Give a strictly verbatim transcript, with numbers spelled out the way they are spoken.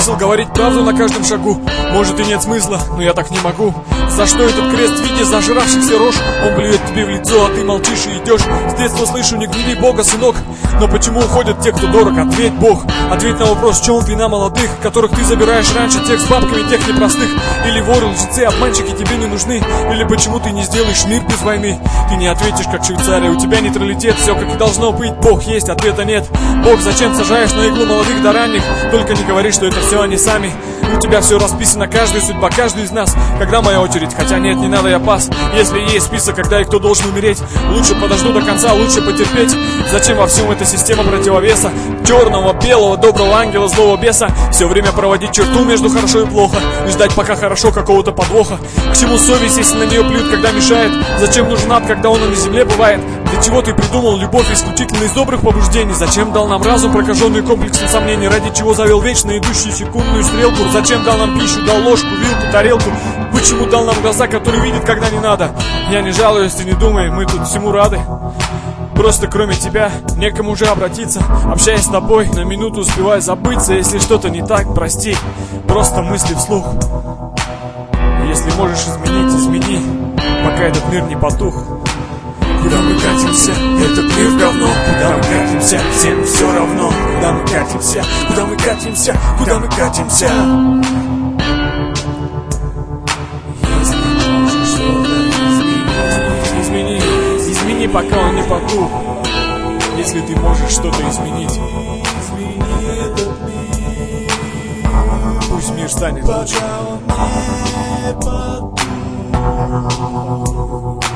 смысл говорить правду на каждом шагу? Может и нет смысла, но я так не могу. За что этот крест в виде зажравшихся рож? Он плюет тебе в лицо, а ты молчишь и идешь. С детства слышу, не гневи Бога, сынок. Но почему уходят те, кто дорог? Ответь, Бог. Ответь на вопрос, в чем вина молодых, которых ты забираешь раньше, тех с бабками, тех непростых. Или воры, лжецы, обманщики тебе не нужны. Или почему ты не сделаешь мир без войны? Ты не ответишь, как Швейцария, у тебя нейтралитет. Все как и должно быть, Бог есть, ответа нет. Бог, зачем сажаешь на иглу молодых до ранних? Только не говори, что это все они сами. У тебя все расписано, каждая судьба, каждый из нас. Когда моя очередь? Хотя нет, не надо, я пас. Если есть список, когда и кто должен умереть, лучше подожду до конца, лучше потерпеть. Зачем во всем эта система противовеса? Черного, белого, доброго ангела, злого беса. Все время проводить черту между хорошо и плохо. И ждать пока хорошо какого-то подвоха. К чему совесть, если на нее плюют, когда мешает? Зачем нужен ад, когда он на земле бывает? Для чего ты придумал любовь исключительно из добрых побуждений? Зачем дал нам разум, прокаженный комплексом сомнений? Ради чего завел вечно идущую секундную стрелку? Зачем дал нам пищу, дал ложку, вилку, тарелку? Почему дал нам глаза, которые видят, когда не надо? Я не жалуюсь, ты не думай, мы тут всему рады. Просто кроме тебя некому уже обратиться. Общаясь с тобой, на минуту успеваю забыться. Если что-то не так, прости, просто мысли вслух. Если можешь изменить, измени, пока этот мир не потух. Куда мы катимся? Этот мир в говно. Куда мы катимся? Всем все равно. Куда мы катимся? Куда мы катимся? Куда мы катимся? Если можешь что-то изменить, измени, измени, пока он не потух. Если ты можешь что-то изменить, измени этот мир. Пусть мир станет лучше.